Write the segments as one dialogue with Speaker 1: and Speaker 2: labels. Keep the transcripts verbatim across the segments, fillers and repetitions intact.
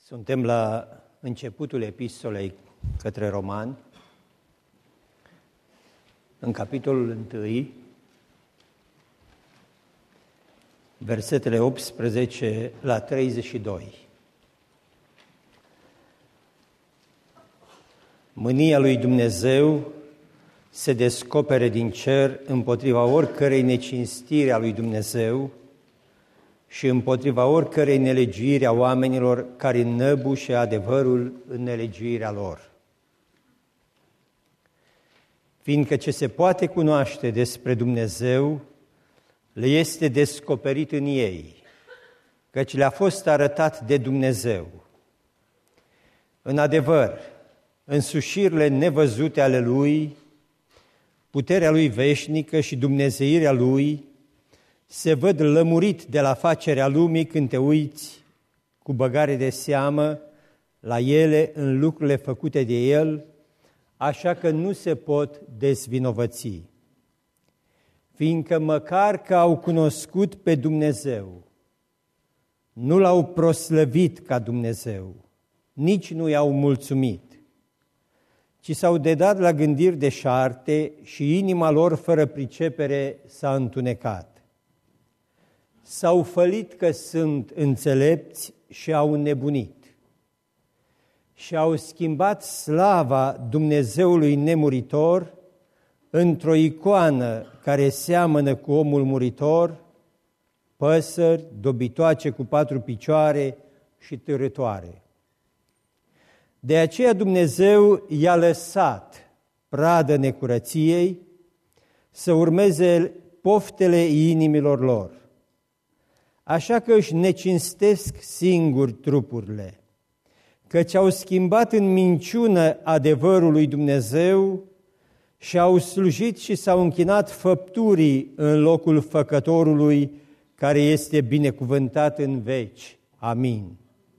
Speaker 1: Suntem la începutul epistolei către Romani, în capitolul unu, versetele optsprezece la treizeci și doi. Mânia lui Dumnezeu se descopere din cer împotriva oricărei necinstiri a lui Dumnezeu și împotriva oricărei nelegiuiri a oamenilor care înnăbușe adevărul în nelegiuirea lor. Fiindcă ce se poate cunoaște despre Dumnezeu le este descoperit în ei, căci le-a fost arătat de Dumnezeu. În adevăr, însușirile nevăzute ale Lui, puterea Lui veșnică și dumnezeirea Lui se văd lămurit de la facerea lumii când te uiți cu băgare de seamă la ele în lucrurile făcute de El, așa că nu se pot dezvinovăți. Fiindcă măcar că au cunoscut pe Dumnezeu, nu L-au proslăvit ca Dumnezeu, nici nu i-au mulțumit, ci s-au dedat la gândiri deșarte și inima lor fără pricepere s-a întunecat. S-au fălit că sunt înțelepți și au înnebunit și au schimbat slava Dumnezeului nemuritor într-o icoană care seamănă cu omul muritor, păsări, dobitoace cu patru picioare și târătoare. De aceea Dumnezeu i-a lăsat pradă necurăției să urmeze poftele inimilor lor, așa că își necinstesc singuri trupurile, căci au schimbat în minciună adevărul lui Dumnezeu și au slujit și s-au închinat făpturii în locul Făcătorului, care este binecuvântat în veci. Amin.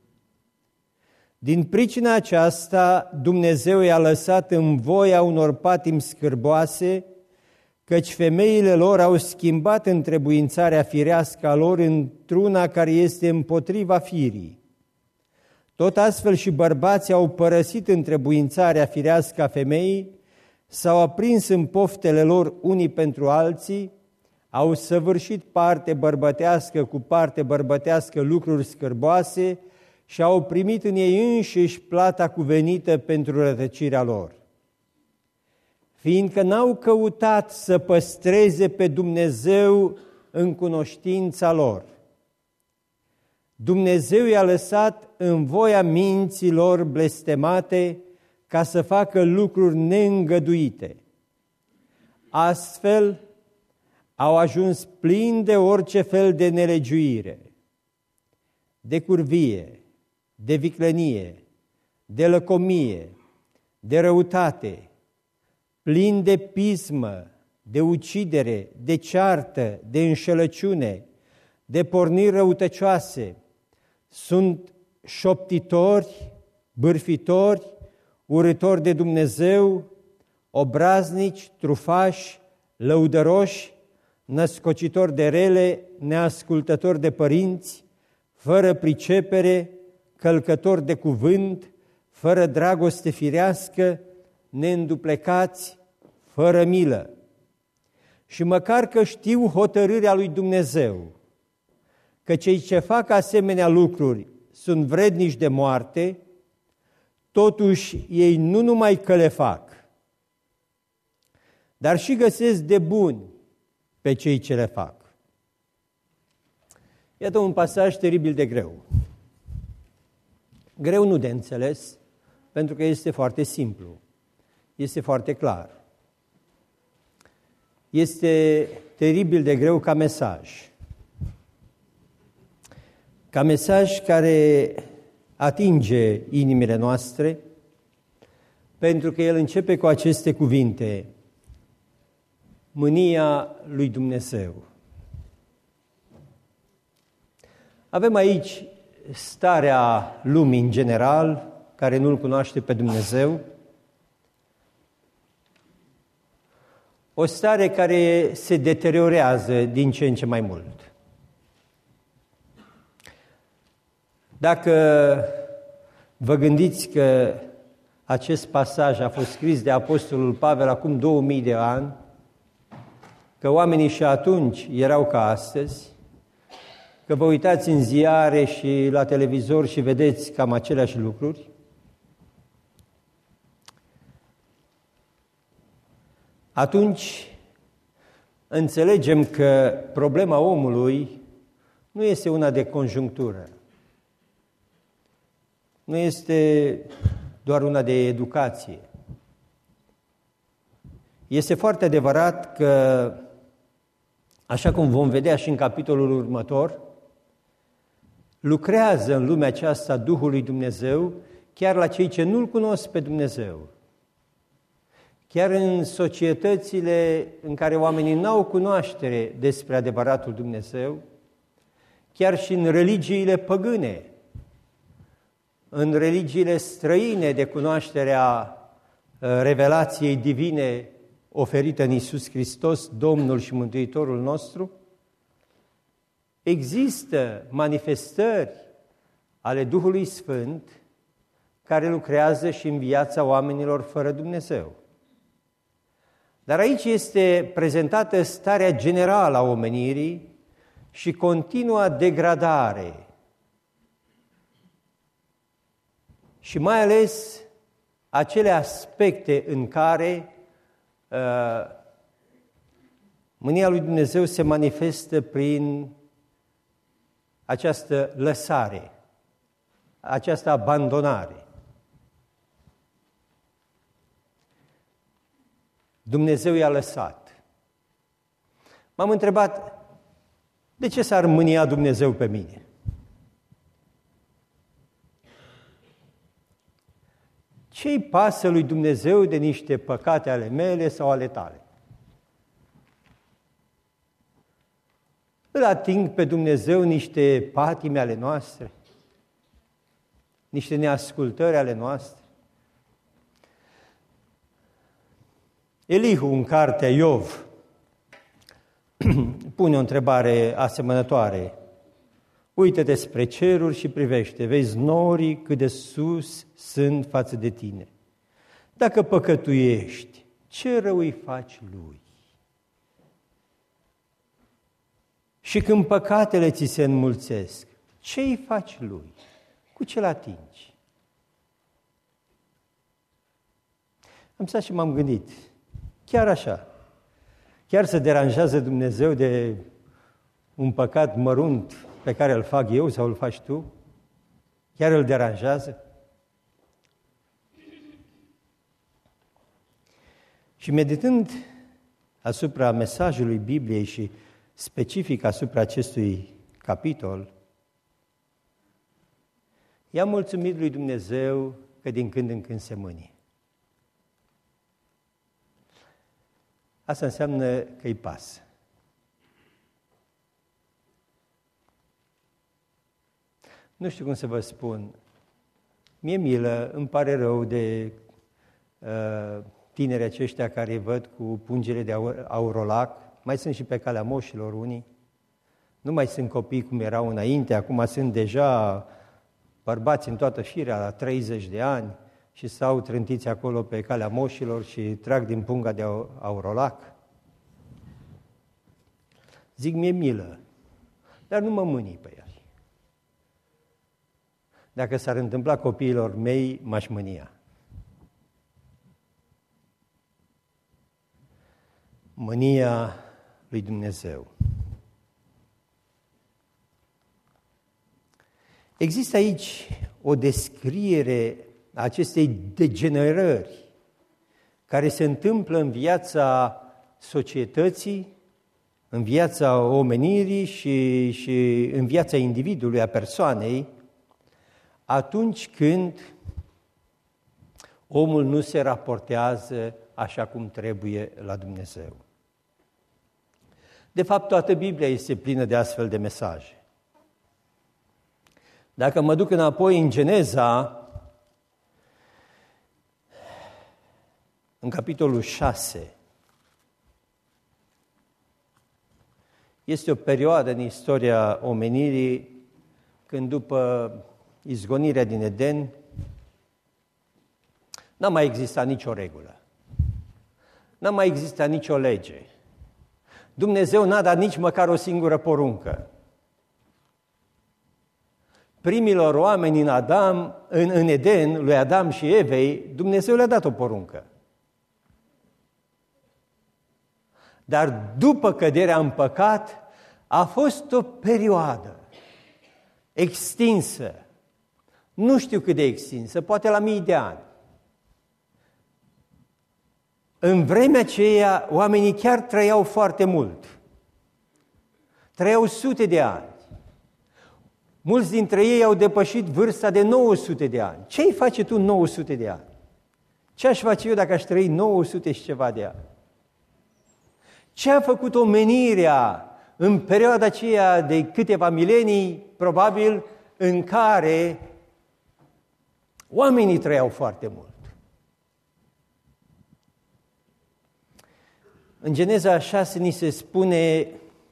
Speaker 1: Din pricina aceasta, Dumnezeu i-a lăsat în voia unor patimi scârboase, căci femeile lor au schimbat întrebuințarea firească a lor într-una care este împotriva firii. Tot astfel și bărbații au părăsit întrebuințarea firească a femeii, s-au aprins în poftele lor unii pentru alții, au săvârșit parte bărbătească cu parte bărbătească lucruri scârboase și au primit în ei înșiși plata cuvenită pentru rătăcirea lor. Fiindcă n-au căutat să păstreze pe Dumnezeu în cunoștința lor, Dumnezeu i-a lăsat în voia minții lor blestemate ca să facă lucruri neîngăduite. Astfel au ajuns plini de orice fel de nelegiuire, de curvie, de viclenie, de lăcomie, de răutate, plini de pismă, de ucidere, de ceartă, de înșelăciune, de porniri răutăcioase. Sunt șoptitori, bârfitori, urâtori de Dumnezeu, obraznici, trufași, lăudăroși, născocitori de rele, neascultători de părinți, fără pricepere, călcători de cuvânt, fără dragoste firească, neînduplecați, fără milă. Și măcar că știu hotărârea lui Dumnezeu, că cei ce fac asemenea lucruri sunt vrednici de moarte, totuși ei nu numai că le fac, dar și găsesc de buni pe cei ce le fac. Iată un pasaj teribil de greu. Greu nu de înțeles, pentru că este foarte simplu, este foarte clar. Este teribil de greu ca mesaj. Ca mesaj care atinge inimile noastre, pentru că el începe cu aceste cuvinte: mânia lui Dumnezeu. Avem aici starea lumii în general, care nu-L cunoaște pe Dumnezeu, o stare care se deteriorează din ce în ce mai mult. Dacă Vă gândiți că acest pasaj a fost scris de Apostolul Pavel acum două mii de ani, că oamenii și atunci erau ca astăzi, că vă uitați în ziare și la televizor și vedeți cam aceleași lucruri? Atunci înțelegem că problema omului nu este una de conjunctură, nu este doar una de educație. Este foarte adevărat că, așa cum vom vedea și în capitolul următor, lucrează în lumea aceasta Duhul lui Dumnezeu chiar la cei ce nu-L cunosc pe Dumnezeu. Chiar în societățile în care oamenii n-au cunoaștere despre adevăratul Dumnezeu, chiar și în religiile păgâne, în religiile străine de cunoașterea revelației divine oferită în Iisus Hristos, Domnul și Mântuitorul nostru, există manifestări ale Duhului Sfânt care lucrează și în viața oamenilor fără Dumnezeu. Dar aici este prezentată starea generală a omenirii și continua degradare. Și mai ales acele aspecte în care uh, mânia lui Dumnezeu se manifestă prin această lăsare, această abandonare. Dumnezeu i-a lăsat. M-am întrebat, de ce s-ar mânia Dumnezeu pe mine? Ce-i pasă lui Dumnezeu de niște păcate ale mele sau ale tale? Îl ating pe Dumnezeu niște patime ale noastre, niște neascultări ale noastre. Elihu, în cartea Iov, pune o întrebare asemănătoare. Uită-te spre ceruri și privește, vezi norii cât de sus sunt față de tine. Dacă păcătuiești, ce rău îi faci lui? Și când păcatele ți se înmulțesc, ce îi faci lui? Cu ce-l atingi? Am stat și m-am gândit, chiar așa, chiar se deranjează Dumnezeu de un păcat mărunt pe care îl fac eu sau îl faci tu? Chiar îl deranjează? Și meditând asupra mesajului Bibliei și specific asupra acestui capitol, i-am mulțumit lui Dumnezeu că din când în când se mânie. Asta înseamnă că îi pasă. Nu știu cum să vă spun, mi-e milă, îmi pare rău de uh, tinerii aceștia care îi văd cu pungile de aurolac, mai sunt și pe calea moșilor unii, nu mai sunt copii cum erau înainte, acum sunt deja bărbați în toată firea, la treizeci de ani, și stau trântiți acolo pe calea moșilor și trag din punga de aurolac. Zic, mi-e milă, dar nu mă mânii pe el. Dacă s-ar întâmpla copiilor mei, m-aș mânia. Mânia lui Dumnezeu. Există aici o descriere a acestei degenerări care se întâmplă în viața societății, în viața omenirii și, și în viața individului, a persoanei, atunci când omul nu se raportează așa cum trebuie la Dumnezeu. De fapt, toată Biblia este plină de astfel de mesaje. Dacă mă duc înapoi în Geneza, în capitolul șase, este o perioadă în istoria omenirii când după izgonirea din Eden, N-a mai existat nicio regulă. N-a mai existat nicio lege. Dumnezeu n-a dat nici măcar o singură poruncă. Primilor oameni în Adam, în, în Eden, lui Adam și Evei, Dumnezeu le-a dat o poruncă. Dar după căderea în păcat, a fost o perioadă extinsă, nu știu cât de extinsă, poate la mii de ani. În vremea aceea, oamenii chiar trăiau foarte mult. Trăiau sute de ani. Mulți dintre ei au depășit vârsta de nouă sute de ani. Ce-i face tu nouă sute de ani? Ce aș face eu dacă aș trăi nouă sute și ceva de ani? Ce a făcut omenirea în perioada aceea de câteva milenii, probabil, în care oamenii trăiau foarte mult? În Geneza șase ni se spune: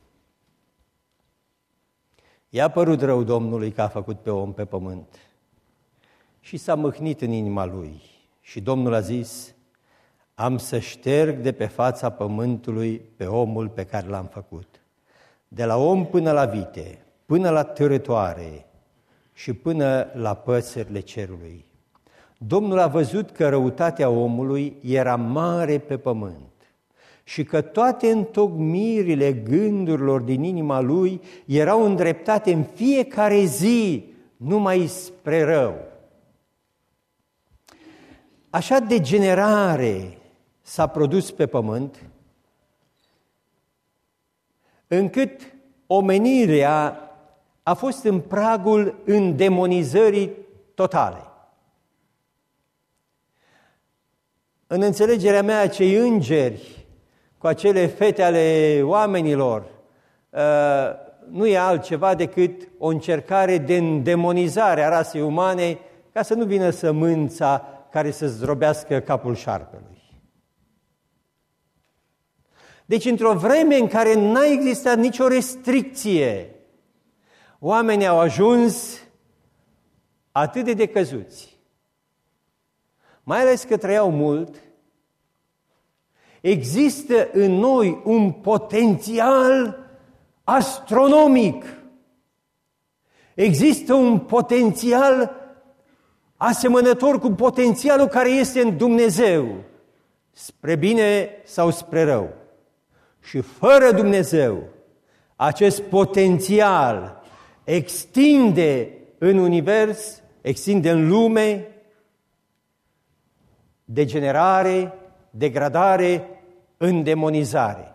Speaker 1: i-a părut rău Domnului că a făcut pe om pe pământ și s-a mâhnit în inima lui. Și Domnul a zis: am să șterg de pe fața pământului pe omul pe care l-am făcut, de la om până la vite, până la târătoare și până la păsările cerului. Domnul a văzut că răutatea omului era mare pe pământ și că toate întocmirile gândurilor din inima lui erau îndreptate în fiecare zi numai spre rău. Așa degenerare s-a produs pe pământ, încât omenirea a fost în pragul îndemonizării totale. În înțelegerea mea, acei îngeri cu acele fete ale oamenilor nu e altceva decât o încercare de îndemonizare a rasei umane ca să nu vină sămânța care să zdrobească capul șarpelui. Deci, într-o vreme în care n-a existat nicio restricție, oamenii au ajuns atât de decăzuți, mai ales că trăiau mult. Există în noi un potențial astronomic. Există un potențial asemănător cu potențialul care este în Dumnezeu, spre bine sau spre rău. Și fără Dumnezeu, acest potențial extinde în univers, extinde în lume degenerare, degradare, îndemonizare.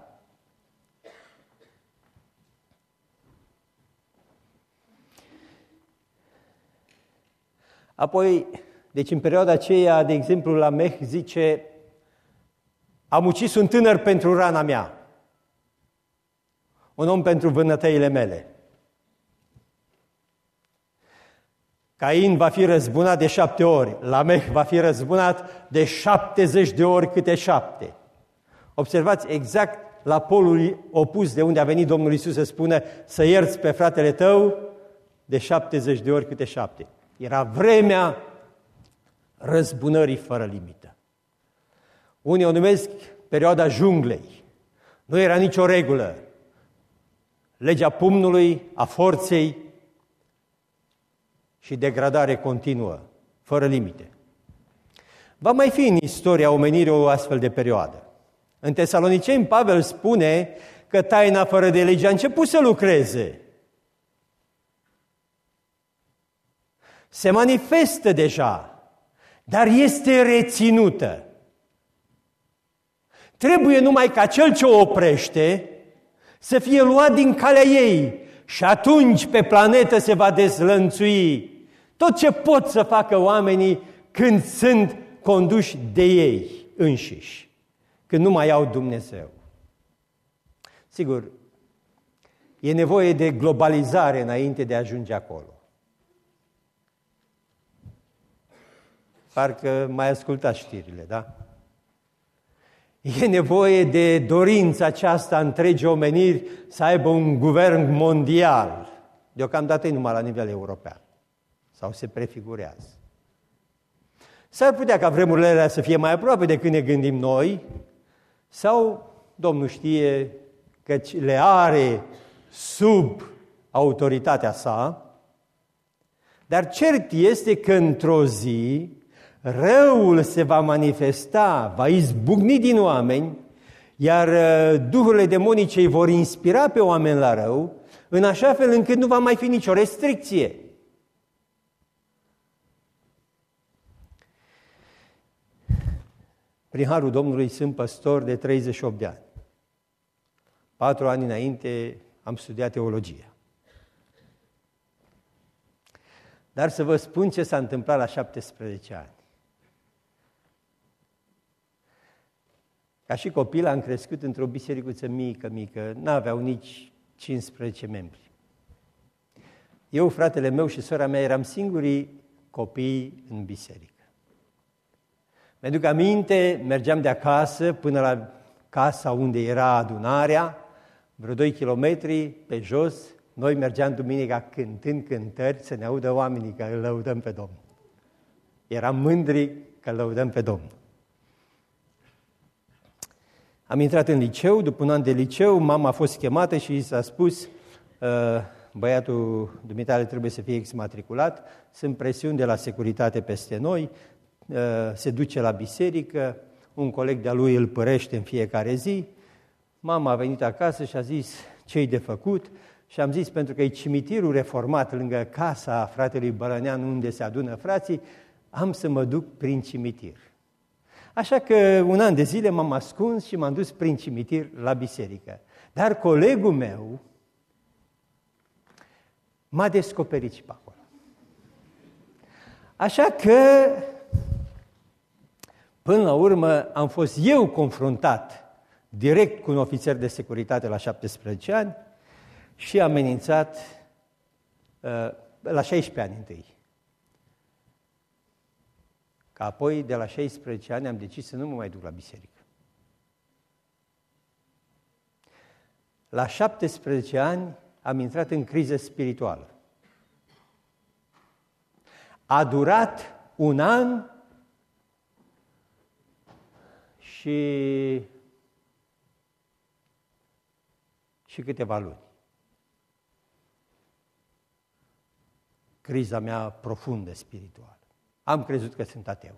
Speaker 1: Apoi, deci în perioada aceea, de exemplu, Lameh zice: am ucis un tânăr pentru rana mea, un om pentru vânătăile mele. Cain va fi răzbunat de șapte ori, Lameh va fi răzbunat de șaptezeci de ori câte șapte. Observați, exact la polul opus de unde a venit Domnul Iisus să spună să ierți pe fratele tău de șaptezeci de ori câte șapte. Era vremea răzbunării fără limită. Unii o numesc perioada junglei. Nu era nicio regulă. Legea pumnului, a forței și degradare continuă, fără limite. Va mai fi în istoria omenirii o astfel de perioadă. În Tesaloniceni, Pavel spune că taina fără de lege a început să lucreze. Se manifestă deja, dar este reținută. Trebuie numai ca cel ce o oprește să fie luat din calea ei și atunci pe planetă se va dezlănțui tot ce pot să facă oamenii când sunt conduși de ei înșiși, când nu mai au Dumnezeu. Sigur, e nevoie de globalizare înainte de a ajunge acolo. Parcă mai ascultați știrile, da? E nevoie de dorința aceasta întregii omeniri să aibă un guvern mondial. Deocamdată e numai la nivel european. Sau se prefigurează. S-ar putea ca vremurile alea să fie mai aproape decât ne gândim noi, sau Domnul știe că le are sub autoritatea sa, dar cert este că într-o zi răul se va manifesta, va izbucni din oameni, iar duhurile demonice îi vor inspira pe oameni la rău, în așa fel încât nu va mai fi nicio restricție. Prin harul Domnului sunt păstor de treizeci și opt de ani. Patru ani înainte am studiat teologia. Dar să vă spun ce s-a întâmplat la șaptesprezece ani. Ca și copil am crescut într-o bisericuță mică, mică, n-aveau nici cincisprezece membri. Eu, fratele meu și sora mea eram singurii copii în biserică. Mi-aduc aminte, mergeam de acasă până la casa unde era adunarea, vreo doi kilometri pe jos, noi mergeam duminica cântând cântări să ne audă oamenii că îl lăudăm pe Domnul. Eram mândri că îl lăudăm pe Domnul. Am intrat în liceu, după un an de liceu, mama a fost chemată și i s-a spus, băiatul dumitale trebuie să fie exmatriculat, sunt presiuni de la securitate peste noi, se duce la biserică, un coleg de-a lui îl părește în fiecare zi. Mama a venit acasă și a zis ce-i de făcut și am zis, pentru că e cimitirul reformat lângă casa fratelui Bălănean unde se adună frații, am să mă duc prin cimitir. Așa că un an de zile m-am ascuns și m-am dus prin cimitir la biserică. Dar colegul meu m-a descoperit și pe acolo. Așa că, până la urmă, am fost eu confruntat direct cu un ofițer de securitate la șaptesprezece ani și amenințat uh, la șaisprezece ani întâi. Că apoi, de la șaisprezece ani, am decis să nu mă mai duc la biserică. La șaptesprezece ani am intrat în criză spirituală. A durat un an și, și câteva luni. Criza mea profundă spirituală. Am crezut că sunt ateu.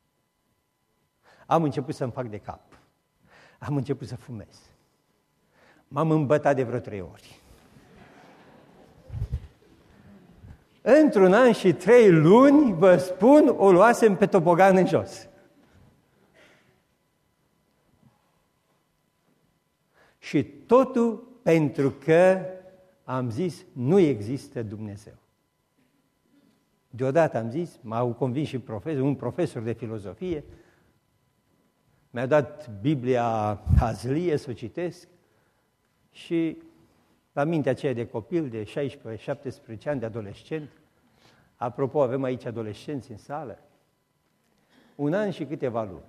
Speaker 1: Am început să-mi fac de cap. Am început să fumez. M-am îmbătat de vreo trei ori. Într-un an și trei luni, vă spun, o luasem pe topogan în jos. Și totul pentru că am zis, nu există Dumnezeu. Deodată am zis, m-au convins și profesor, un profesor de filozofie, mi-a dat Biblia Hazlie să o citesc și la mintea aceea de copil de șaisprezece șaptesprezece ani, de adolescent, apropo, avem aici adolescenți în sală, un an și câteva luni.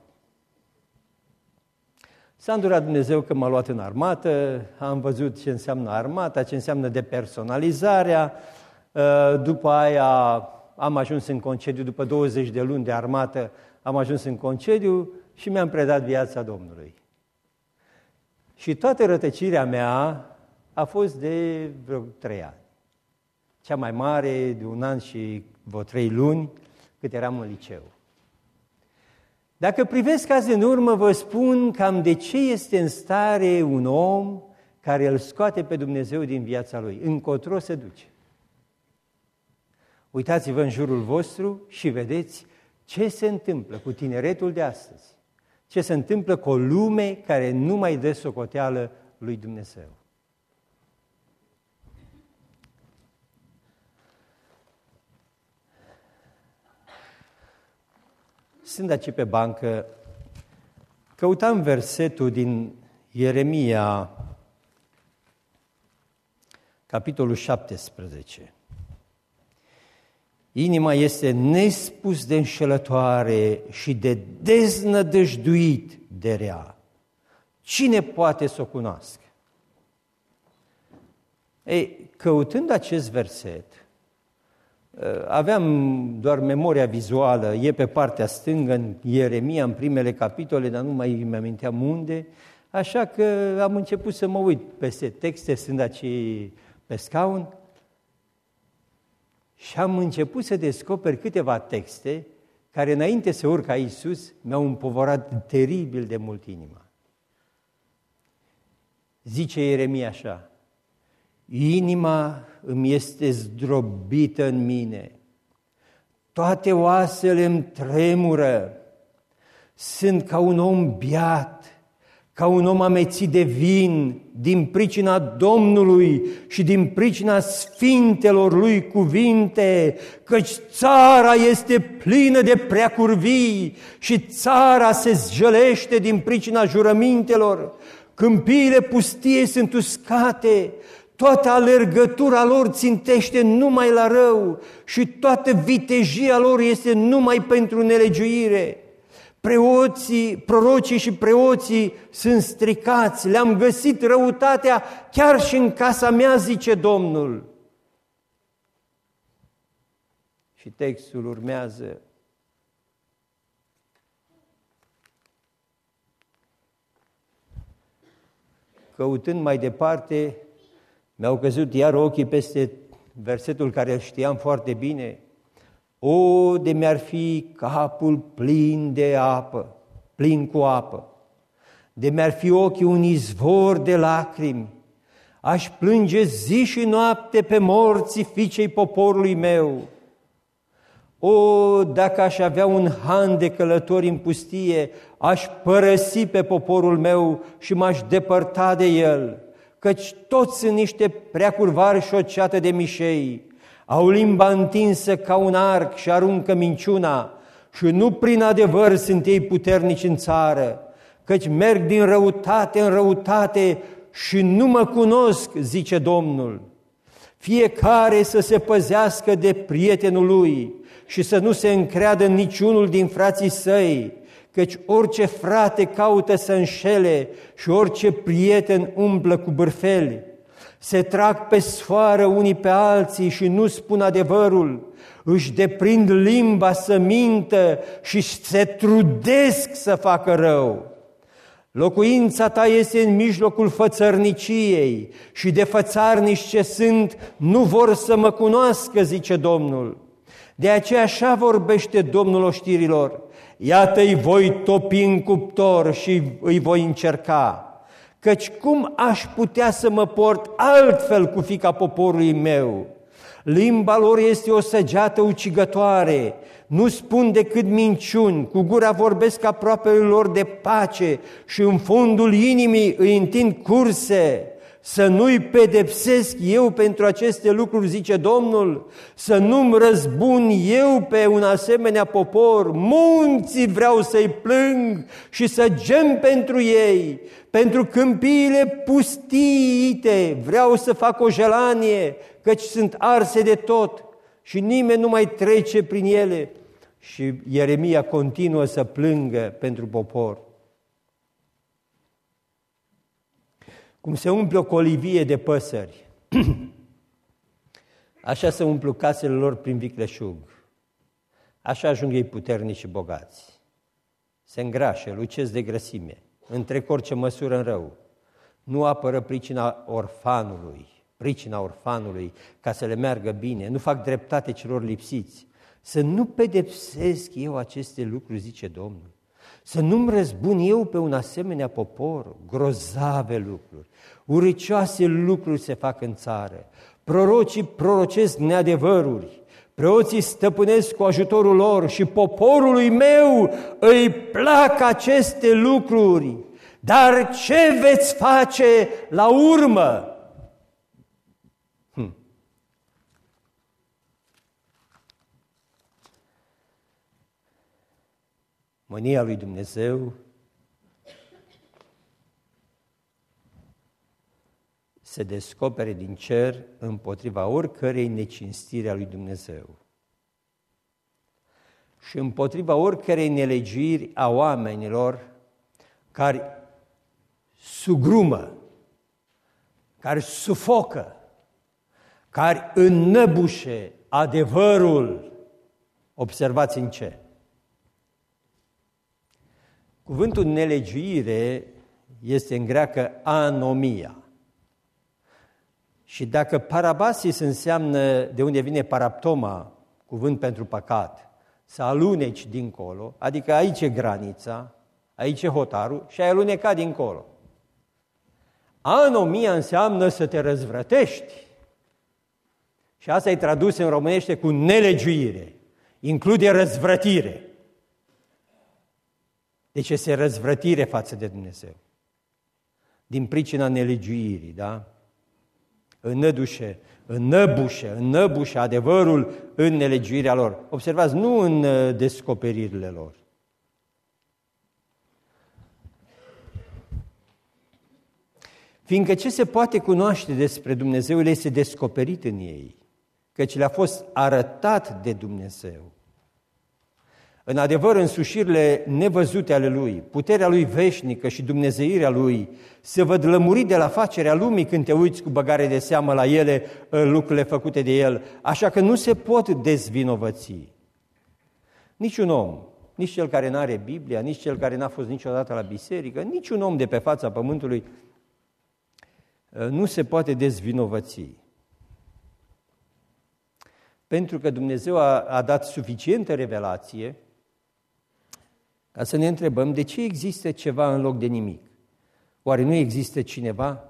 Speaker 1: S-a îndurat Dumnezeu că m-a luat în armată, am văzut ce înseamnă armata, ce înseamnă depersonalizarea, după aia am ajuns în concediu, după douăzeci de luni de armată, am ajuns în concediu și mi-am predat viața Domnului. Și toată rătăcirea mea a fost de vreo trei ani. Cea mai mare, de un an și vreo trei luni, cât eram în liceu. Dacă privesc azi în urmă, vă spun cam de ce este în stare un om care îl scoate pe Dumnezeu din viața lui, încotro se duce. Uitați-vă în jurul vostru și vedeți ce se întâmplă cu tineretul de astăzi, ce se întâmplă cu o lume care nu mai dă socoteală lui Dumnezeu. Stând aici pe bancă, căutam versetul din Ieremia, capitolul șaptesprezece. Inima este nespus de înșelătoare și de deznădăjduit de rea. Cine poate să o cunoască? Ei, căutând acest verset, Aveam doar memoria vizuală, e pe partea stângă, în Ieremia, în primele capitole, dar nu mai îmi aminteam unde, așa că am început să mă uit peste texte, sunt aici pe scaun, și am început să descoper câteva texte care, înainte să urc aici sus, mi-au împovorat teribil de mult inima. Zice Ieremia așa: inima îmi este zdrobită în mine, toate oasele îmi tremură, sunt ca un om beat, ca un om amețit de vin, din pricina Domnului și din pricina sfintelor lui cuvinte, căci țara este plină de preacurvii și țara se jălește din pricina jurămintelor, câmpiile pustie sunt uscate, toată alergătura lor țintește numai la rău și toată vitejia lor este numai pentru nelegiuire. Preoții, prorocii și preoții sunt stricați, le-am găsit răutatea chiar și în casa mea, zice Domnul. Și textul urmează: căutând mai departe, mi-au căzut iar ochii peste versetul care îl știam foarte bine. O, de mi-ar fi capul plin de apă, plin cu apă, de mi-ar fi ochii un izvor de lacrimi, aș plânge zi și noapte pe morții fiicei poporului meu. O, dacă aș avea un han de călători în pustie, aș părăsi pe poporul meu și m-aș depărta de el, căci toți sunt niște preacurvari și o ceată de mișei. Au limba întinsă ca un arc și aruncă minciuna și nu prin adevăr sunt ei puternici în țară, căci merg din răutate în răutate și nu mă cunosc, zice Domnul. Fiecare să se păzească de prietenul lui și să nu se încreadă în niciunul din frații săi, căci orice frate caută să înșele și orice prieten umblă cu bârfeli. Se trag pe sfoară unii pe alții și nu spun adevărul, își deprind limba să mintă și se trudesc să facă rău. Locuința ta este în mijlocul fățărniciei și de fățarnici ce sunt nu vor să mă cunoască, zice Domnul. De aceea așa vorbește Domnul oștirilor: iată, îi voi topi în cuptor și îi voi încerca. Căci cum aș putea să mă port altfel cu fiica poporului meu? Limba lor este o săgeată ucigătoare, nu spun decât minciuni, cu gura vorbesc aproapele lor de pace și în fundul inimii îi întind curse. Să nu-i pedepsesc eu pentru aceste lucruri, zice Domnul, să nu-mi răzbun eu pe un asemenea popor. Munții vreau să-i plâng și să gem pentru ei, pentru câmpiile pustiite vreau să fac o jelanie, căci sunt arse de tot și nimeni nu mai trece prin ele. Și Ieremia continuă să plângă pentru popor. Cum se umple o colivie de păsări, așa se umplu casele lor prin vicleșug. Așa ajung ei puternici și bogați. Se îngrașă, lucesc de grăsime, întrec orice măsură în rău. Nu apără pricina orfanului, pricina orfanului ca să le meargă bine, nu fac dreptate celor lipsiți. Să nu pedepsesc eu aceste lucruri, zice Domnul. Să nu-mi răzbun eu pe un asemenea popor. Grozave lucruri, uricioase lucruri se fac în țară. Prorocii prorocesc neadevăruri, preoții stăpânesc cu ajutorul lor și poporului meu îi plac aceste lucruri. Dar ce veți face la urmă? Hm. Mânia lui Dumnezeu se descopere din cer împotriva oricărei necinstiri a lui Dumnezeu și împotriva oricărei nelegiuiri a oamenilor care sugrumă, care sufocă, care înnăbușe adevărul. Observați în ce? Cuvântul nelegiuire este în greacă anomia. Și dacă parabasis înseamnă de unde vine paraptoma, cuvânt pentru păcat, să aluneci dincolo, adică aici e granița, aici e hotarul și ai alunecat dincolo. Anomia înseamnă să te răzvrătești. Și asta e tradus în românește cu nelegiuire. Include răzvrătire. Deci este răzvrătire față de Dumnezeu. Din pricina nelegiuirii, da? Înnădușe, înnăbușe, înnăbușe adevărul în nelegiuirea lor. Observați, nu în descoperirile lor. Fiindcă ce se poate cunoaște despre Dumnezeu le este descoperit în ei, căci le-a fost arătat de Dumnezeu. În adevăr, însușirile nevăzute ale Lui, puterea Lui veșnică și dumnezeirea Lui se văd lămurit de la facerea lumii când te uiți cu băgare de seamă la ele, lucrurile făcute de El, așa că nu se pot dezvinovăți. Niciun om, nici cel care nu are Biblia, nici cel care n-a fost niciodată la biserică, niciun om de pe fața pământului nu se poate dezvinovăți. Pentru că Dumnezeu a, a dat suficientă revelație ca să ne întrebăm de ce există ceva în loc de nimic. Oare nu există cineva?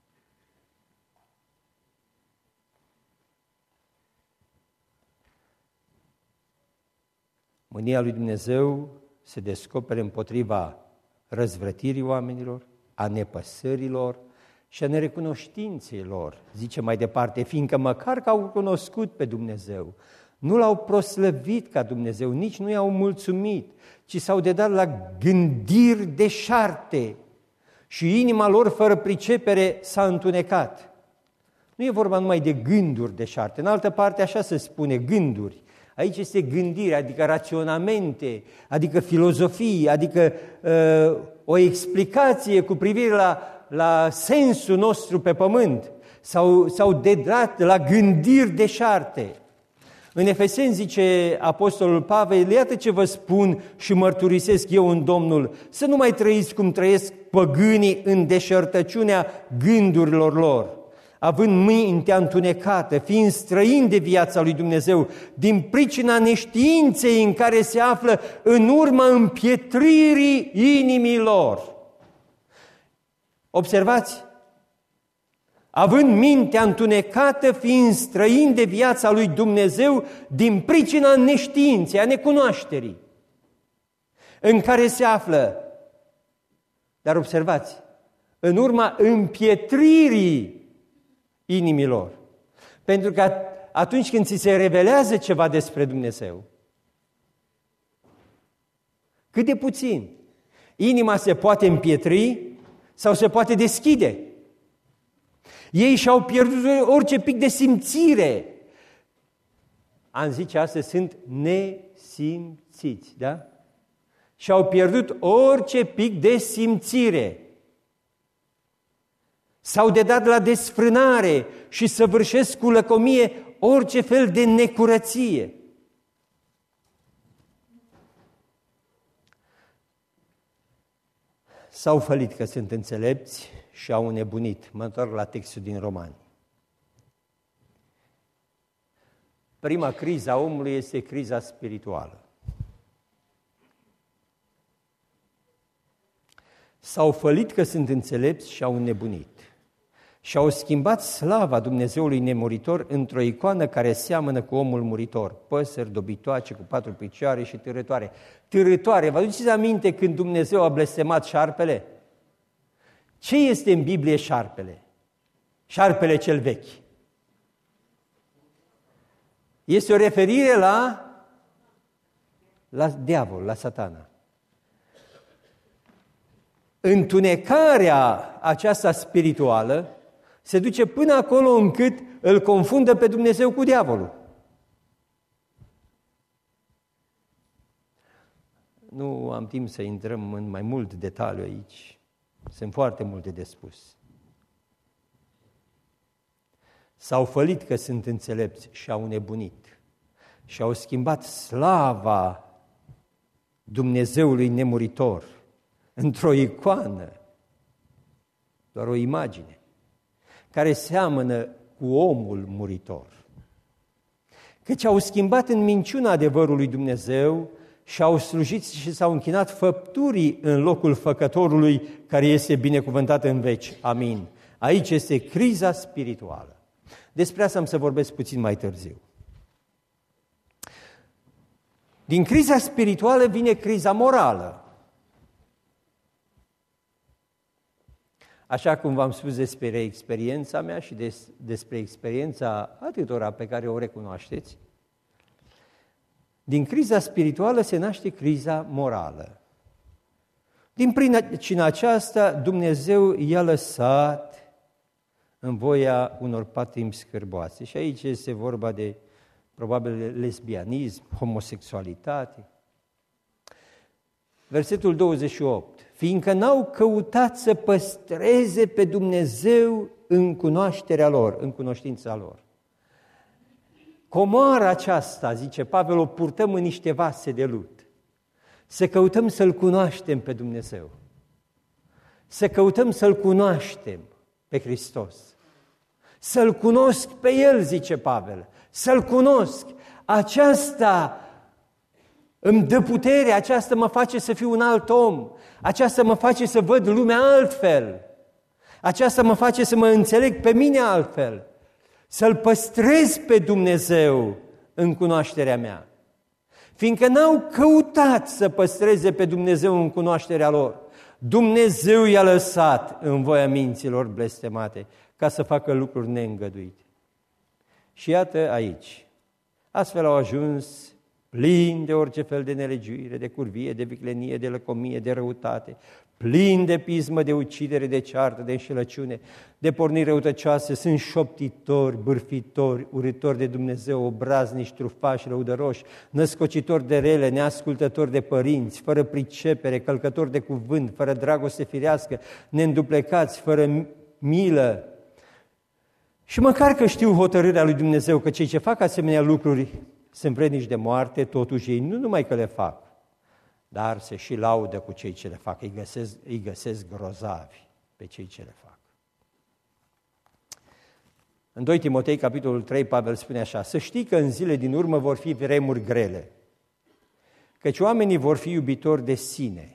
Speaker 1: Mânia lui Dumnezeu se descoperă împotriva răzvrătirii oamenilor, a nepăsărilor și a nerecunoștinței lor. Zice mai departe, fiindcă măcar că au cunoscut pe Dumnezeu, nu l-au proslăvit ca Dumnezeu, nici nu i-au mulțumit, ci s-au dedat la gândiri deșarte și inima lor fără pricepere s-a întunecat. Nu e vorba numai de gânduri deșarte, în altă parte așa se spune, gânduri. Aici este gândire, adică raționamente, adică filozofie, adică uh, o explicație cu privire la, la sensul nostru pe pământ. S-au, s-au dedat la gândiri deșarte. În Efeseni zice Apostolul Pavel, iată ce vă spun și mărturisesc eu în Domnul, să nu mai trăiți cum trăiesc păgânii în deșertăciunea gândurilor lor, având mintea întunecată, fiind străini de viața lui Dumnezeu, din pricina neștiinței în care se află în urma împietririi inimilor. Observați, având mintea întunecată, fiind străini de viața lui Dumnezeu, din pricina neștiinței, a necunoașterii, în care se află. Dar observați, în urma împietririi inimilor. Pentru că atunci când ți se revelează ceva despre Dumnezeu, cât de puțin, inima se poate împietri sau se poate deschide. Ei și-au pierdut orice pic de simțire. Am zice astăzi, sunt nesimțiți, da? Și-au pierdut orice pic de simțire. S-au dedat la desfrânare și săvârșesc cu lăcomie orice fel de necurăție. S-au fălit că sunt înțelepți și au nebunit. Mă întorc la textul din Romani. Prima criză a omului este criza spirituală. S-au fălit că sunt înțelepți și au nebunit. Și-au schimbat slava Dumnezeului nemuritor într-o icoană care seamănă cu omul muritor, păsări dobitoace cu patru picioare și târătoare. Târătoare, vă aduceți aminte când Dumnezeu a blestemat șarpele? Ce este în Biblie șarpele? Șarpele cel vechi. Este o referire la, la diavol, la Satana. Întunecarea aceasta spirituală se duce până acolo încât îl confundă pe Dumnezeu cu diavolul. Nu am timp să intrăm în mai mult detaliu aici. Sunt foarte multe de spus. S-au fălit că sunt înțelepți și au nebunit și au schimbat slava Dumnezeului nemuritor într-o icoană, doar o imagine, care seamănă cu omul muritor. Căci au schimbat în minciuna adevărului Dumnezeu și au slujit și s-au închinat făpturii în locul făcătorului care este binecuvântat în veci. Amin. Aici este criza spirituală. Despre asta am să vorbesc puțin mai târziu. Din criza spirituală vine criza morală. Așa cum v-am spus despre experiența mea și des, despre experiența atâtora pe care o recunoașteți, din criza spirituală se naște criza morală. Din pricina aceasta, Dumnezeu i-a lăsat în voia unor patimi scârboase. Și aici este vorba de, probabil, lesbianism, homosexualitate. Versetul douăzeci și opt. Fiindcă n-au căutat să păstreze pe Dumnezeu în cunoașterea lor, în cunoștința lor. Comoara aceasta, zice Pavel, o purtăm în niște vase de lut. Să căutăm să-L cunoaștem pe Dumnezeu. Să căutăm să-L cunoaștem pe Hristos. Să-L cunosc pe El, zice Pavel. Să-L cunosc. Aceasta îmi dă putere, aceasta mă face să fiu un alt om. Aceasta mă face să văd lumea altfel. Aceasta mă face să mă înțeleg pe mine altfel. Să-L păstrez pe Dumnezeu în cunoașterea mea. Fiindcă n-au căutat să păstreze pe Dumnezeu în cunoașterea lor, Dumnezeu i-a lăsat în voia minților blestemate ca să facă lucruri neîngăduite. Și iată aici, astfel au ajuns plini de orice fel de nelegiuire, de curvie, de viclenie, de lăcomie, de răutate, plini de pismă, de ucidere, de ceartă, de înșelăciune, de porniri răutăcioase, sunt șoptitori, bârfitori, urâtori de Dumnezeu, obraznici, trufași, lăudăroși, născocitori de rele, neascultători de părinți, fără pricepere, călcători de cuvânt, fără dragoste firească, neînduplecați, fără milă. Și măcar că știu hotărârea lui Dumnezeu că cei ce fac asemenea lucruri sunt vrednici de moarte, totuși ei nu numai că le fac, dar se și laudă cu cei ce le fac, îi găsesc, îi găsesc grozavi pe cei ce le fac. În doi Timotei, capitolul trei, Pavel spune așa: să știi că în zile din urmă vor fi vremuri grele, căci oamenii vor fi iubitori de sine,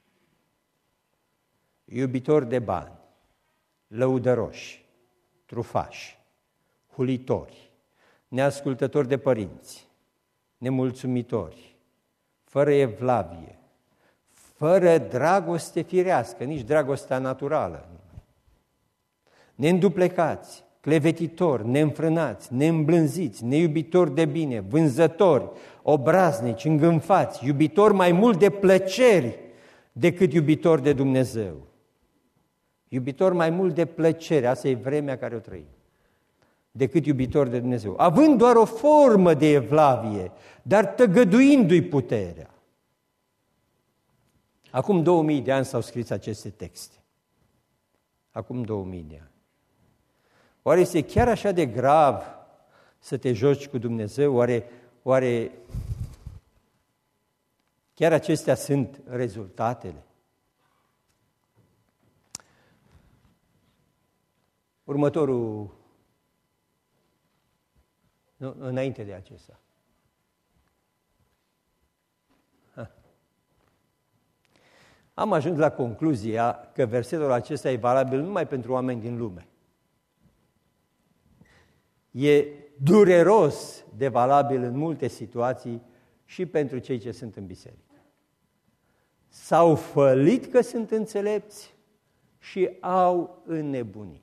Speaker 1: iubitori de bani, lăudăroși, trufași, hulitori, neascultători de părinți, nemulțumitori, fără evlavie, fără dragoste firească, nici dragostea naturală, neînduplecați, clevetitori, neînfrânați, neîmblânziți, neiubitori de bine, vânzători, obraznici, îngânfați, iubitori mai mult de plăceri decât iubitori de Dumnezeu. Iubitori mai mult de plăcere, asta e vremea care o trăim, decât iubitori de Dumnezeu, având doar o formă de evlavie, dar tăgăduindu-i puterea. Acum două mii de ani s-au scris aceste texte. Acum două mii de ani. Oare este chiar așa de grav să te joci cu Dumnezeu? Oare, oare chiar acestea sunt rezultatele? Următorul, nu, înainte de acesta. Ha. Am ajuns la concluzia că versetul acesta e valabil numai pentru oameni din lume. E dureros de valabil în multe situații și pentru cei ce sunt în biserică. S-au fălit că sunt înțelepți și au înnebunit.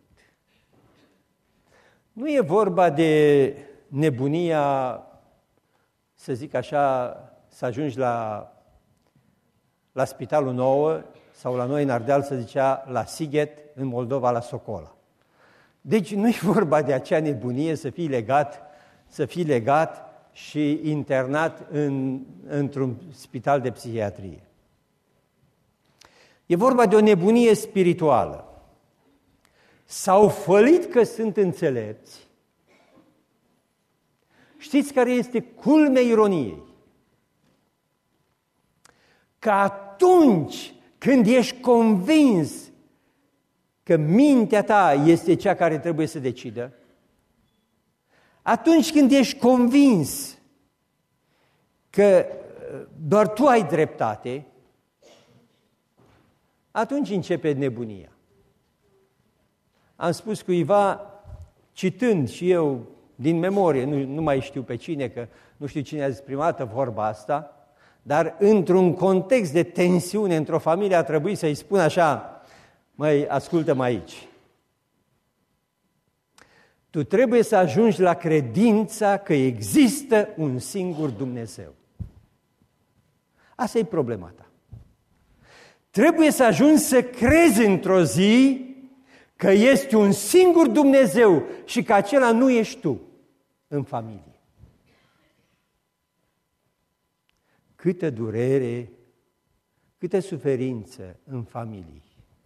Speaker 1: Nu e vorba de nebunia, să zic așa, să ajungi la, la Spitalul Nouă sau la noi în Ardeal, să zicea la Sighet, în Moldova, la Socola. Deci nu e vorba de acea nebunie să fii legat, să fii legat și internat în, într-un spital de psihiatrie. E vorba de o nebunie spirituală. S-au fălit că sunt înțelepți Știți care este culmea ironiei? Că atunci când ești convins că mintea ta este cea care trebuie să decidă, atunci când ești convins că doar tu ai dreptate, atunci începe nebunia. Am spus cuiva, citând și eu din memorie, nu, nu mai știu pe cine, că nu știu cine a zis prima dată vorba asta, dar într-un context de tensiune într-o familie a trebuit să-i spun așa: măi, ascultă-mă aici. Tu trebuie să ajungi la credința că există un singur Dumnezeu. Asta e problema ta. Trebuie să ajungi să crezi într-o zi că este un singur Dumnezeu și că acela nu ești tu în familie. Câtă durere, câtă suferință în familie.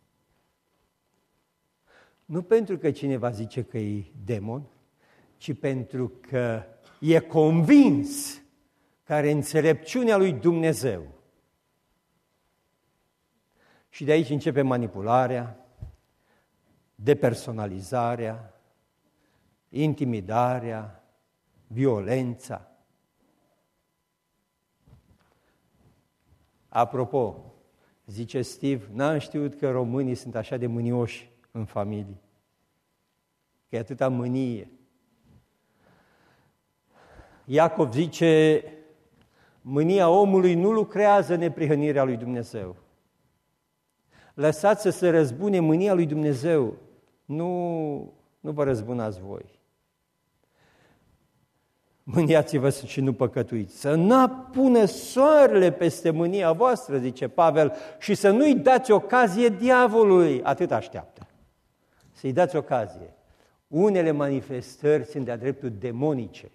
Speaker 1: Nu pentru că cineva zice că e demon, ci pentru că e convins că are înțelepciunea lui Dumnezeu. Și de aici începe manipularea, depersonalizarea, intimidarea, violența. Apropo, zice Steve, n-am știut că românii sunt așa de mânioși în familie, că e atâta mânie. Iacov zice, mânia omului nu lucrează neprihănirea lui Dumnezeu. Lăsați să se răzbune mânia lui Dumnezeu, nu, nu vă răzbunați voi. Mâniați-vă și nu păcătuiți. Să n-apună soarele peste mânia voastră, zice Pavel, și să nu-i dați ocazie diavolului. Atât așteaptă. Să-i dați ocazie. Unele manifestări sunt de-a dreptul demonice.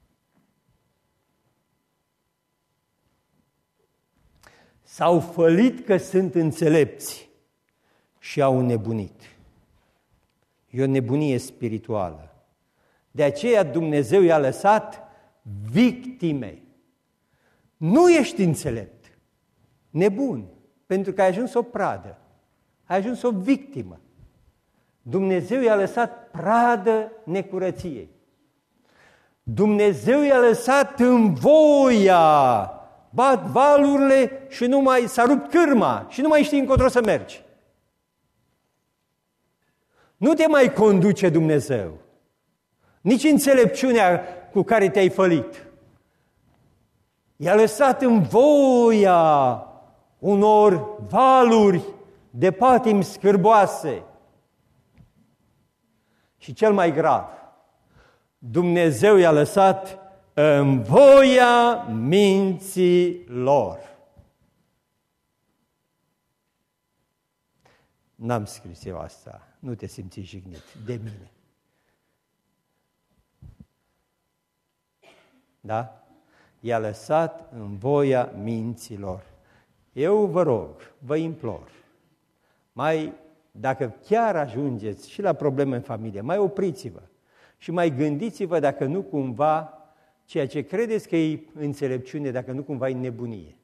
Speaker 1: S-au fălit că sunt înțelepți și au nebunit. E o nebunie spirituală. De aceea Dumnezeu i-a lăsat victime. Nu ești înțelept, nebun, pentru că ai ajuns o pradă, ai ajuns o victimă. Dumnezeu i-a lăsat pradă necurăției. Dumnezeu i-a lăsat în voia, bat valurile și nu mai s-a rupt cârma și nu mai știi încotro să mergi. Nu te mai conduce Dumnezeu. Nici înțelepciunea cu care te-ai fălit. I-a lăsat în voia unor valuri de patimi scârboase. Și cel mai grav, Dumnezeu i-a lăsat în voia minții lor. N-am scris eu asta, nu te simți jignit de mine. Da? I-a lăsat în voia minților. Eu vă rog, vă implor, mai, dacă chiar ajungeți și la probleme în familie, mai opriți-vă și mai gândiți-vă dacă nu cumva ceea ce credeți că e înțelepciune, dacă nu cumva e nebunie.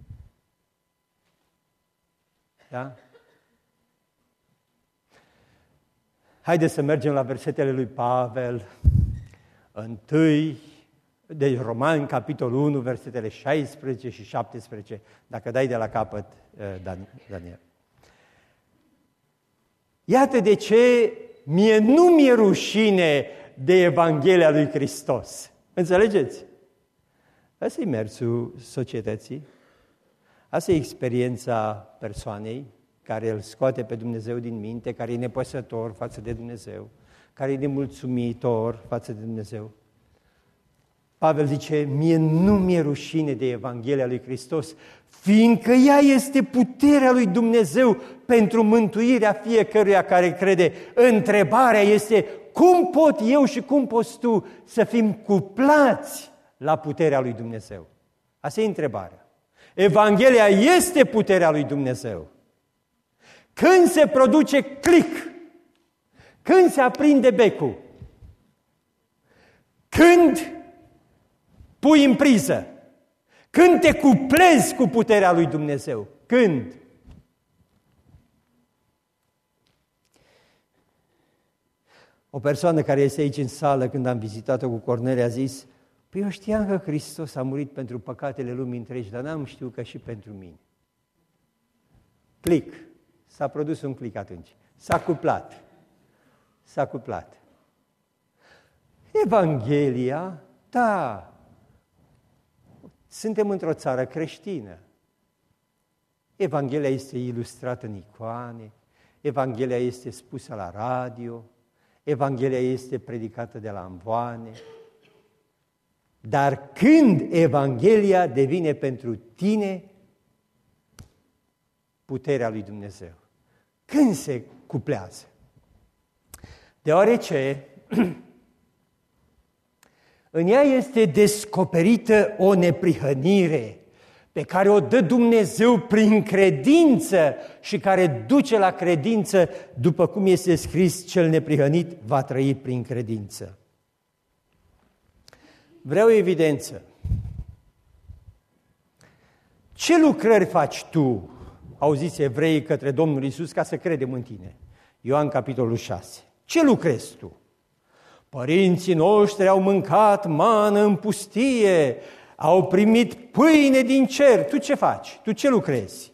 Speaker 1: Da? Haideți să mergem la versetele lui Pavel, întâi, de Romani, capitolul unu, versetele șaisprezece și șaptesprezece, dacă dai de la capăt, Daniel. Iată de ce mie nu mi-e rușine de Evanghelia lui Hristos. Înțelegeți? Asta e mersul societății, asta e experiența persoanei care îl scoate pe Dumnezeu din minte, care e nepăsător față de Dumnezeu, care e nemulțumitor față de Dumnezeu. Pavel zice, mie nu mi-e rușine de Evanghelia lui Hristos, fiindcă ea este puterea lui Dumnezeu pentru mântuirea fiecăruia care crede. Întrebarea este, cum pot eu și cum poți tu să fim cuplați la puterea lui Dumnezeu? Asta e întrebarea. Evanghelia este puterea lui Dumnezeu. Când se produce click, când se aprinde becul, când pui în priză, când te cuplezi cu puterea lui Dumnezeu. Când? O persoană care este aici în sală, când am vizitat-o cu Cornelia, a zis: păi eu știam că Hristos a murit pentru păcatele lumii întregi, dar n-am știut că și pentru mine. Clic. S-a produs un clic atunci. S-a cuplat. S-a cuplat. Evanghelia, da, suntem într-o țară creștină. Evanghelia este ilustrată în icoane, Evanghelia este spusă la radio, Evanghelia este predicată de la amvoane. Dar când Evanghelia devine pentru tine puterea lui Dumnezeu? Când se cuplează? Deoarece în ea este descoperită o neprihănire pe care o dă Dumnezeu prin credință și care duce la credință, după cum este scris: cel neprihănit va trăi prin credință. Vreau evidență. Ce lucrări faci tu, auziți evreii, către Domnul Iisus ca să credem în tine? Ioan capitolul șase. Ce lucrezi tu? Părinții noștri au mâncat mană în pustie, au primit pâine din cer. Tu ce faci? Tu ce lucrezi?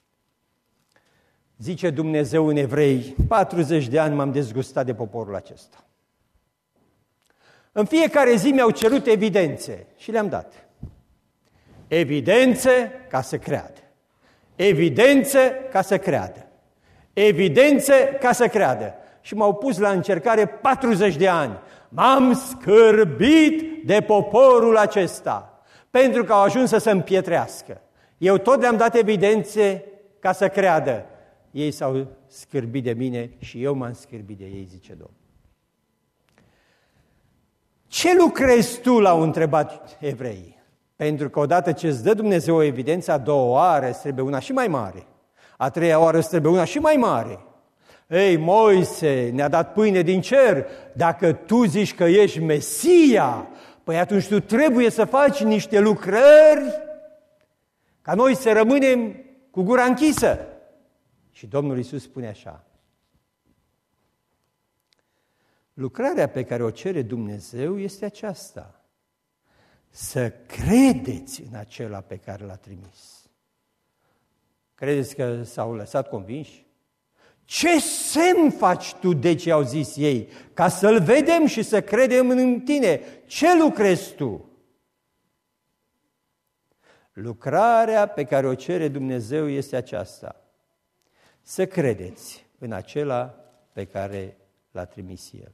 Speaker 1: Zice Dumnezeu în Evrei: patruzeci de ani m-am dezgustat de poporul acesta. În fiecare zi mi-au cerut evidențe și le-am dat. Evidențe ca să creadă. Evidențe ca să creadă. Evidențe ca să creadă. Și m-au pus la încercare patruzeci de ani. M-am scârbit de poporul acesta, pentru că au ajuns să se împietrească. Eu tot le-am dat evidențe ca să creadă. Ei s-au scârbit de mine și eu m-am scârbit de ei, zice Domnul. Ce lucrezi tu, l-au întrebat evreii? Pentru că odată ce îți dă Dumnezeu o evidență, a doua oară îți trebuie una și mai mare. A treia oară îți trebuie una și mai mare. Ei, Moise ne-a dat pâine din cer. Dacă tu zici că ești Mesia, păi atunci tu trebuie să faci niște lucrări ca noi să rămânem cu gura închisă. Și Domnul Iisus spune așa: lucrarea pe care o cere Dumnezeu este aceasta: să credeți în acela pe care l-a trimis. Credeți că s-au lăsat convinși? Ce semn faci tu, deci, au zis ei, ca să-L vedem și să credem în tine? Ce lucrezi tu? Lucrarea pe care o cere Dumnezeu este aceasta: să credeți în acela pe care l-a trimis El.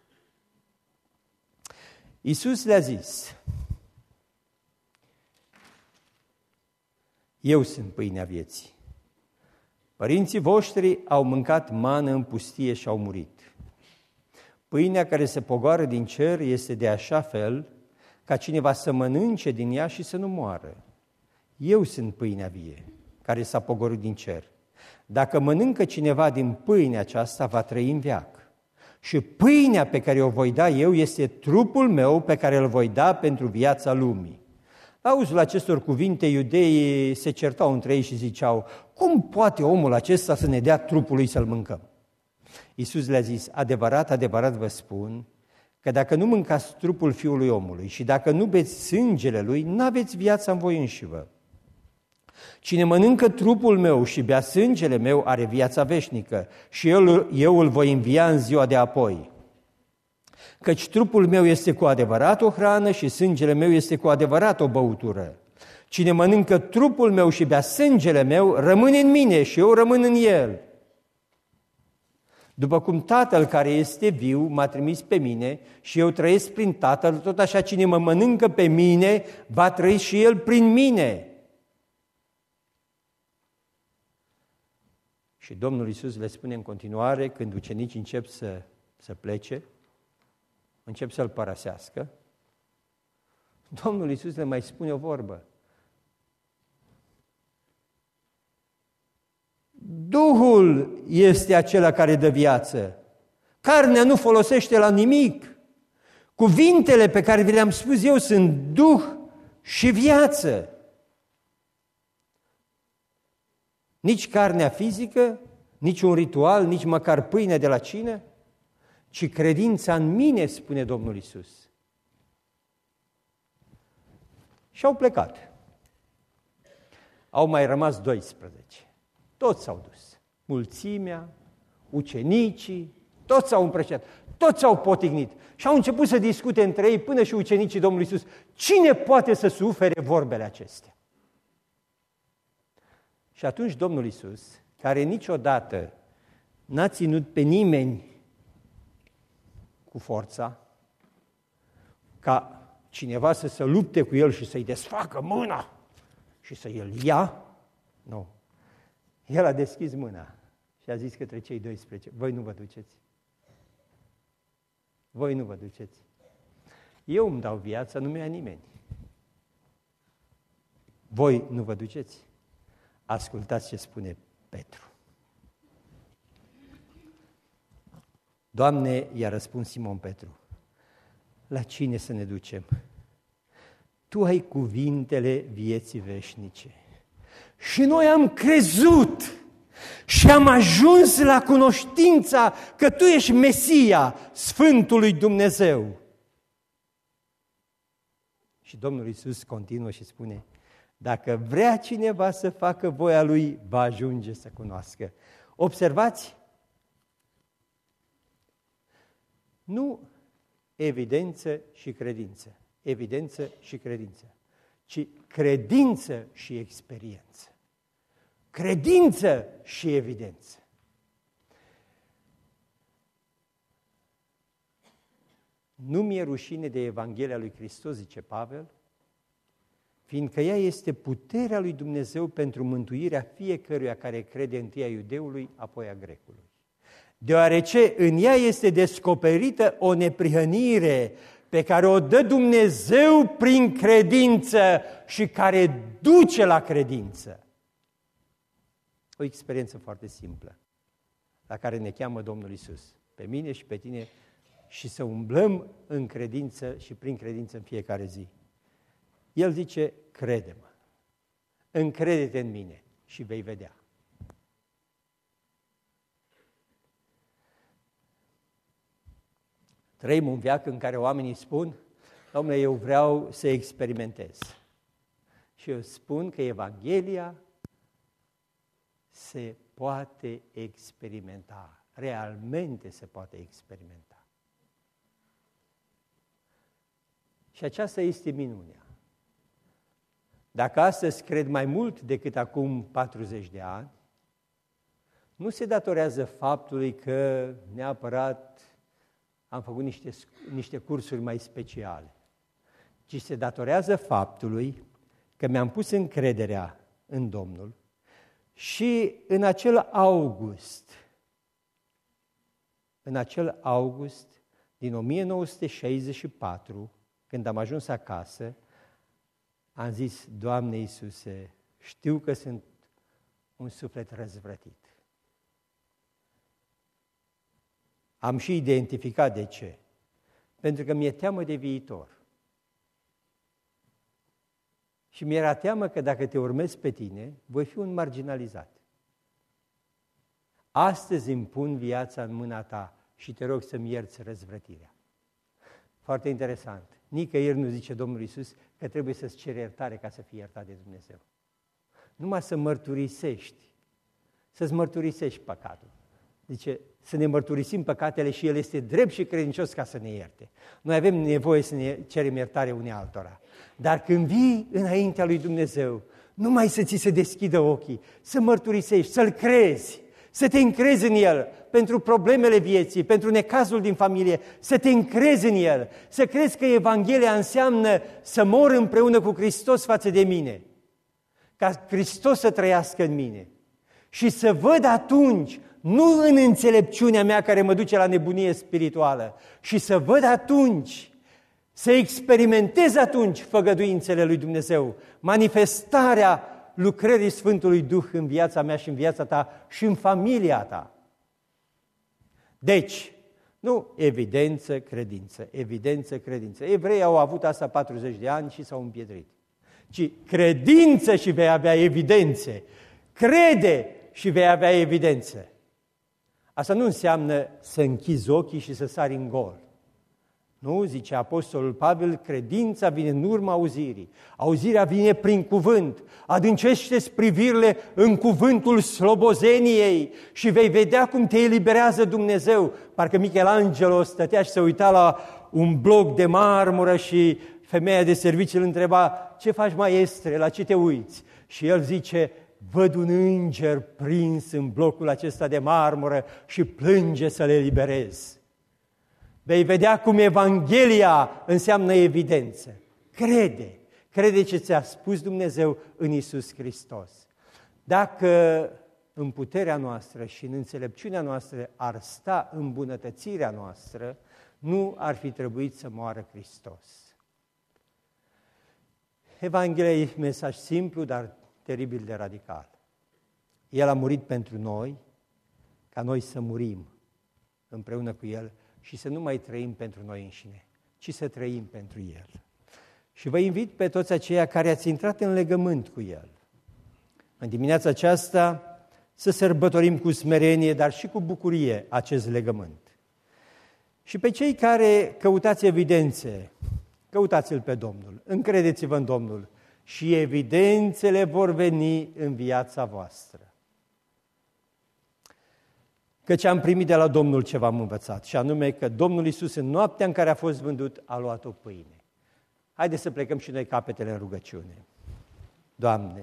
Speaker 1: Iisus le-a zis: eu sunt pâinea vieții. Părinții voștri au mâncat mană în pustie și au murit. Pâinea care se pogoară din cer este de așa fel ca cineva să mănânce din ea și să nu moară. Eu sunt pâinea vie, care s-a pogorât din cer. Dacă mănâncă cineva din pâinea aceasta, va trăi în veac. Și pâinea pe care o voi da eu este trupul meu pe care îl voi da pentru viața lumii. La auzul acestor cuvinte, iudeii se certau între ei și ziceau: cum poate omul acesta să ne dea trupul lui să-l mâncăm? Iisus le-a zis: adevărat, adevărat vă spun că dacă nu mâncați trupul Fiului omului și dacă nu beți sângele lui, n-aveți viața în voi înșivă. Cine mănâncă trupul meu și bea sângele meu are viața veșnică și eu, eu îl voi învia în ziua de apoi. Căci trupul meu este cu adevărat o hrană și sângele meu este cu adevărat o băutură. Cine mănâncă trupul meu și bea sângele meu, rămâne în mine și eu rămân în el. După cum Tatăl care este viu m-a trimis pe mine și eu trăiesc prin Tatăl, tot așa cine mă mănâncă pe mine, va trăi și el prin mine. Și Domnul Iisus le spune în continuare, când ucenicii încep să, să plece, încep să-L părăsească, Domnul Iisus le mai spune o vorbă: Duhul este acela care dă viață. Carnea nu folosește la nimic. Cuvintele pe care vi le-am spus eu sunt Duh și viață. Nici carnea fizică, nici un ritual, nici măcar pâine de la cină, ci credința în mine, spune Domnul Iisus. Și au plecat. Au mai rămas doisprezece. Toți s-au dus. Mulțimea, ucenicii, toți s-au împrăștiat, toți s-au potignit. Și au început să discute între ei, până și ucenicii Domnului Iisus, cine poate să sufere vorbele acestea? Și atunci Domnul Iisus, care niciodată n-a ținut pe nimeni cu forța, ca cineva să se lupte cu el și să-i desfacă mâna și să îl ia, nu. El a deschis mâna și a zis către cei doisprezece, voi nu vă duceți. Voi nu vă duceți. Eu îmi dau viața, nu mi-a nimeni. Voi nu vă duceți. Ascultați ce spune Petru. Doamne, i-a răspuns Simon Petru, la cine să ne ducem? Tu ai cuvintele vieții veșnice. Și noi am crezut și am ajuns la cunoștința că Tu ești Mesia, Sfântul lui Dumnezeu. Și Domnul Iisus continuă și spune, dacă vrea cineva să facă voia Lui, va ajunge să cunoască. Observați? Nu evidență și credință, evidență și credință, ci credință și experiență. Credință și evidență. Nu mi-e rușine de Evanghelia lui Hristos, zice Pavel, fiindcă ea este puterea lui Dumnezeu pentru mântuirea fiecăruia care crede întâi a iudeului, apoi a grecului. Deoarece în ea este descoperită o neprihănire pe care o dă Dumnezeu prin credință și care duce la credință. O experiență foarte simplă, la care ne cheamă Domnul Iisus, pe mine și pe tine, și să umblăm în credință și prin credință în fiecare zi. El zice, crede-mă, încrede-te în mine și vei vedea. Trăim un veac în care oamenii spun, Doamne, eu vreau să experimentez. Și eu spun că Evanghelia se poate experimenta, realmente se poate experimenta. Și aceasta este minunea. Dacă astăzi cred mai mult decât acum patruzeci de ani, nu se datorează faptului că neapărat am făcut niște, niște cursuri mai speciale, ci se datorează faptului că mi-am pus încrederea în Domnul și în acel august, în acel august din o mie nouă sute șaizeci și patru, când am ajuns acasă, am zis, Doamne Iisuse, știu că sunt un suflet răzvrătit. Am și identificat de ce. Pentru că mi-e teamă de viitor. Și mi-era teamă că dacă te urmez pe tine, voi fi un marginalizat. Astăzi îmi pun viața în mâna ta și te rog să-mi ierți răzvrătirea. Foarte interesant. Nicăieri nu zice Domnul Iisus că trebuie să-ți ceri iertare ca să fii iertat de Dumnezeu. Numai să mărturisești, să-ți mărturisești păcatul. Zice, să ne mărturisim păcatele și El este drept și credincios ca să ne ierte. Noi avem nevoie să ne cerem iertare unii altora. Dar când vii înaintea lui Dumnezeu, numai să ți se deschidă ochii, să mărturisești, să-L crezi, să te încrezi în El pentru problemele vieții, pentru necazul din familie, să te încrezi în El, să crezi că Evanghelia înseamnă să mor împreună cu Hristos față de mine, ca Hristos să trăiască în mine și să văd atunci, nu în înțelepciunea mea care mă duce la nebunie spirituală, și să văd atunci, să experimentez atunci făgăduințele lui Dumnezeu, manifestarea lucrării Sfântului Duh în viața mea și în viața ta și în familia ta. Deci, nu evidență, credință, evidență, credință. Evreii au avut asta patruzeci de ani și s-au împietrit. ci credință și vei avea evidențe. Crede și vei avea evidențe. Asta nu înseamnă să închizi ochii și să sari în gol. Nu, zice Apostolul Pavel, credința vine în urma auzirii. Auzirea vine prin cuvânt. Adâncește-ți privirile în cuvântul slobozeniei și vei vedea cum te eliberează Dumnezeu. Parcă Michelangelo stătea și se uita la un bloc de marmură și femeia de serviciu îl întreba: ce faci, maestre, la ce te uiți? Și el zice: văd un înger prins în blocul acesta de marmură și plânge să le eliberez. Vei vedea cum Evanghelia înseamnă evidență. Crede, crede ce ți-a spus Dumnezeu în Iisus Hristos. Dacă în puterea noastră și în înțelepciunea noastră ar sta îmbunătățirea noastră, nu ar fi trebuit să moară Hristos. Evanghelia e un mesaj simplu, dar teribil de radical. El a murit pentru noi, ca noi să murim împreună cu El și să nu mai trăim pentru noi înșine, ci să trăim pentru El. Și vă invit pe toți aceia care ați intrat în legământ cu El, în dimineața aceasta, să sărbătorim cu smerenie, dar și cu bucurie acest legământ. Și pe cei care căutați evidențe, căutați-L pe Domnul, încredeți-vă în Domnul și evidențele vor veni în viața voastră. Căci am primit de la Domnul ce v-am învățat, și anume că Domnul Iisus, în noaptea în care a fost vândut, a luat o pâine. Haideți să plecăm și noi capetele în rugăciune. Doamne,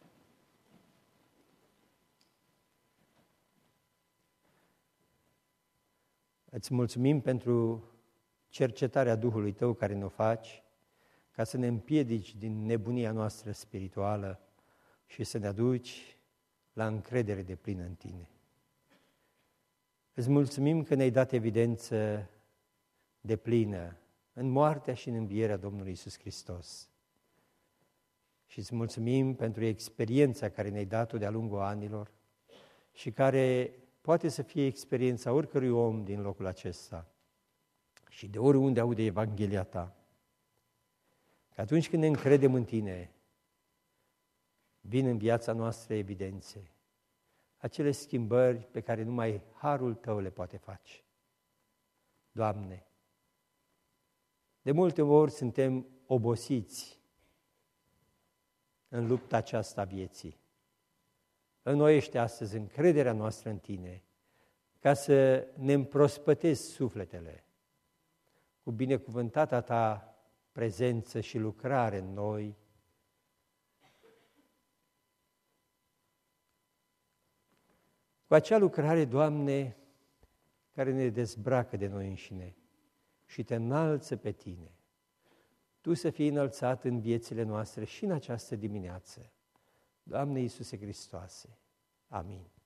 Speaker 1: îți mulțumim pentru cercetarea Duhului Tău care ne-o faci, ca să ne împiedici din nebunia noastră spirituală și să ne aduci la încredere deplină în Tine. Îți mulțumim că ne-ai dat evidență deplină în moartea și în învierea Domnului Iisus Hristos. Și îți mulțumim pentru experiența care ne-ai dat-o de-a lungul anilor și care poate să fie experiența oricărui om din locul acesta și de oriunde aude Evanghelia Ta. Că atunci când ne încredem în Tine, vin în viața noastră evidențe, acele schimbări pe care numai harul Tău le poate face. Doamne, de multe ori suntem obosiți în lupta aceasta a vieții. Înnoiește astăzi încrederea noastră în Tine, ca să ne împrospătezi sufletele cu binecuvântata Ta prezență și lucrare în noi, cu acea lucrare, Doamne, care ne dezbracă de noi înșine și Te înalță pe Tine. Tu să fii înălțat în viețile noastre și în această dimineață. Doamne Iisuse Hristoase, amin.